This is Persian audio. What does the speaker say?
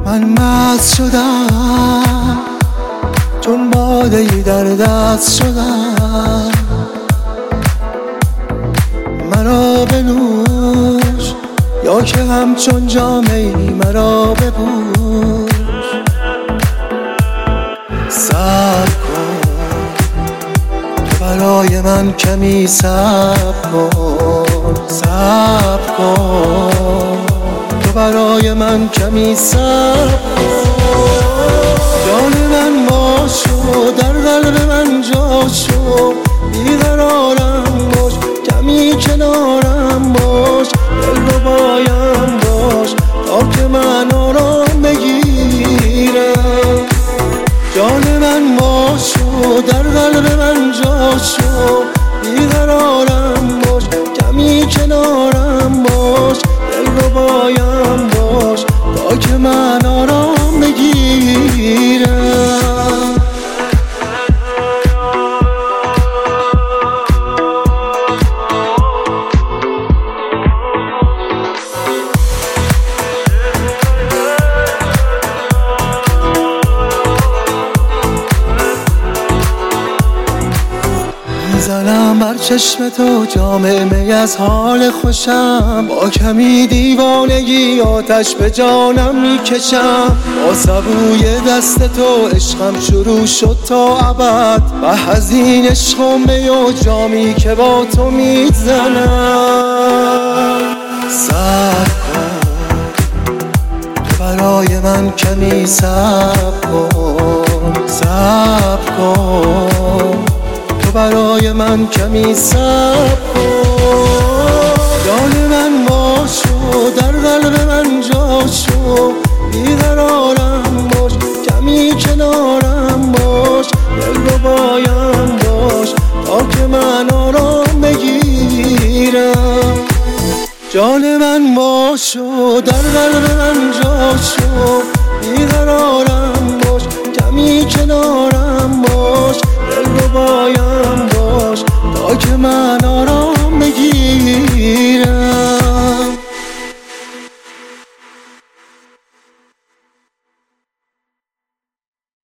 من مست شدم چون باده‌ای در دست شدم، مرا بنوش یا که همچون جامه‌ای مرا بپوش. صبر کن تو برای من کمی صبر کن، صبر کن تو برای من کمی صبر کن. جان من باشو در قلب من جا شو، بیقرارم باش کمی کنارم باش، دلربایم باش تا که من آرام بگیرم. جان من باشو در قلب من جا شو، بیقرارم باش کمی کنارم باش، دلربایم باش تا که من آرام بگیرم. میزنم بر چشم تو جام می از حال خوشم، با کمی دیوانگی آتش به جانم میکشم. با سبوی دست تو عشقم شروع شد تا ابد، و از این عشق و می و جامی که با تو میزنم. صبر کن تو برای من کمی صبر کن، صبر کن تو برای من کمی صبر کن. جان من باشو در قلب من جا شو، بیقرارم باش کمی کنارم باش، دلربایم باش تا که من آرام بگیرم. جان من باشو در قلب من جا شو، بیقرارم باش کمی کنارم باش، دلربایم باش تا که من آرام بگیرم.